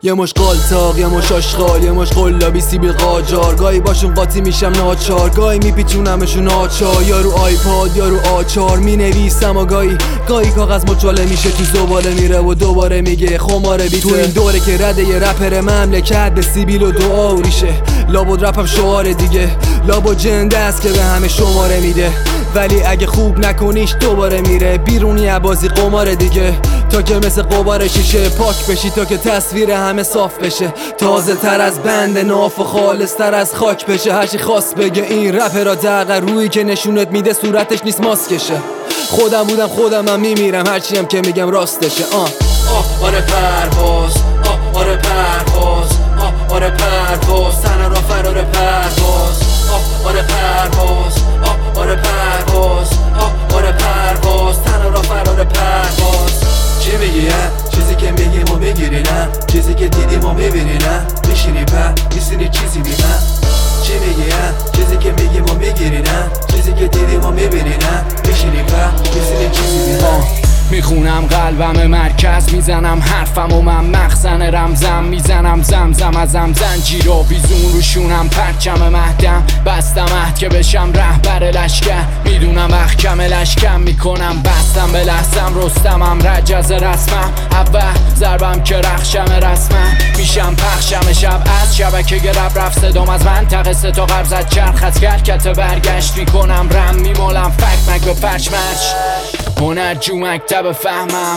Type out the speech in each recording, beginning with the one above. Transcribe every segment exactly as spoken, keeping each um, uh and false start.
یه مش قالتاق یه مش آشغال یه مش قلابی سیبیل قاجار، گاهی باشون قاطی میشم ناچار، گاهی میپیچونمشون آچار، یا رو آیپاد یا رو آچار مینویسم و گاهی گاهی کاغذ مچاله میشه تو زباله میره و دوباره میگه خماره بیته. تو این دوره که رده یه رپر مملکت به سیبیل و دعا ریشه، لابد رپم شعار دیگه، لابد جنده است که به همه شماره میده، ولی اگه خوب نکنیش دوباره میره بیرونی بازی قمار دیگه، تا که مثل قبار شیشه پاک بشی، تا که تصویر همه صاف بشه، تازه تر از بند ناف و خالص تر از خاک بشه. هرچی خواست بگه این رپرا دقیقا روی که نشونت میده صورتش نیست ماسکشه. خودم بودم خودم هم میمیرم هرچی هم که میگم راستشه. آه آه آره پرواز، آه آره پرواز، آه آره پرواز، تن را فرار پرواز، آه آره پرواز، آه آره پرواز، آه آره پرواز، تن را فرار پرواز. چی میگی چیزی که میگی ما میگیری نه، چیزی که دیدی ما میبینی نه، میشینی په میسینی چیزی بیمه. چی میگی چیزی که میگی ما میگیری نه، چیزی که دیدی ما میبینی نه، میشینی په میسینی چیزی بیمه. میخونم قلبم مرکز، میزنم حرفم و من مخزن رمزم، میزنم زمزم ازم زنجیر و بیزون روشونم پرچم مهدم، بستم عهد که بشم رهبر لشکر، میدونم احکم لشکم میکنم بستم به لحظم، رستمم رجز رسمم، اول ضربم که رخشم رسمم، میشم پخشم شب از شبکه گرب رفت صدام از منطقه سه تا قرب زد چرخ از کرکت برگشت، میکنم رم میمالم فک مک به فرش مرش، هنرجو مکتب فهمم،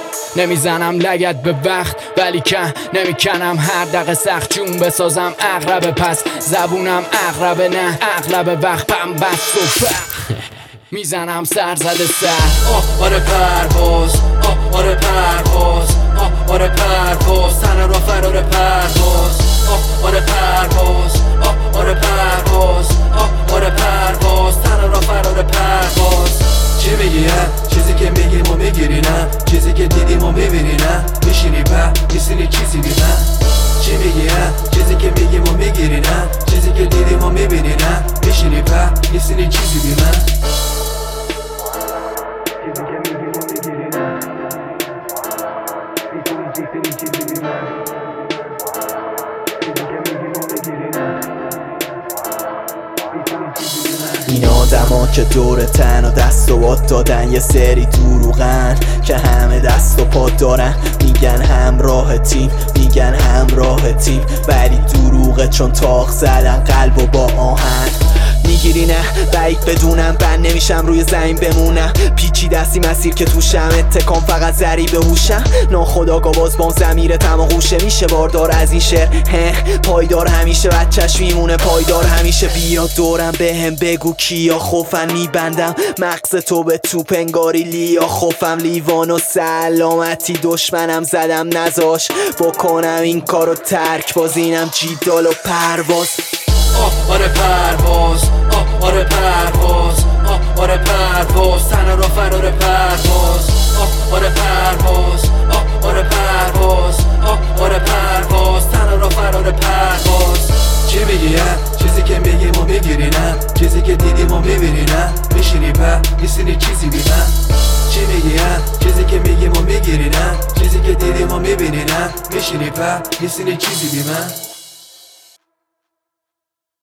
نمیزنم لگت به وقت ولی که نمیکنم هر دقیقه سخت جون بسازم اغرب، پس زبونم اغرب نه اغلب وقت پم بست و فخ میزنم سر زده سر. آه آره پرواز، آه آره پرواز، آه آره پرواز، تن را فرار پرواز، آه آره پرواز، آه آره پرواز، آه آره پرواز، تن را فرار پرواز. چی میگی چیزی که میگی ما میگیری نه، چیزی که دیدی ما میبینی نه، میشینی په میسینی چیزی بیمه. چی میگی چیزی که میگی ما میگیری نه، چیزی که دیدی ما میبینی نه، میشینی په میسینی چیزی بیمه. چیزی که میگی ما میگیری نه، میسینی چیزی بیمه. چیزی که میگی ما میگیری نه، این آدما که دور تن و دست و باد دادن یه سری دروغن که همه دست و پا دارن، میگن همراه تیم میگن همراه تیم ولی دروغه چون تاق زدن قلب و با آهن. میگیری نه بعید بدونم بند نمیشم روی زمین بمونم، پیچی دستی مسیر که توشم اتکام فقط ضریب هوشم، ناخداگاه باز بام ضمیرتم و غوشه میشه باردار از این شعر هه پایدار همیشه بچهش میمونه پایدار همیشه. بیا دورم بهم بگو کیا خوفن میبندم مغز تو به توپ انگاری لیا خوفم، لیوان و سلامتی دشمنم زدم نزاش بکنم این کارو ترک باز اینم جیدال و پرواز. آه آره پرواز، آه آره پرواز، آه آره پرواز، تن را فرار پرواز، آه آره پرواز، آه آره پرواز، آه آره پرواز، تن را فرار پرواز. چی میگی چیزی که میگی ما میگیری نه، چیزی که دیدی ما میبینی نه، میشینی په میسینی چیزی بیمه. چی میگی چیزی که میگی ما میگیری نه، چیزی که دیدی ما میبینی نه، میشینی په میسینی چیزی بیمه.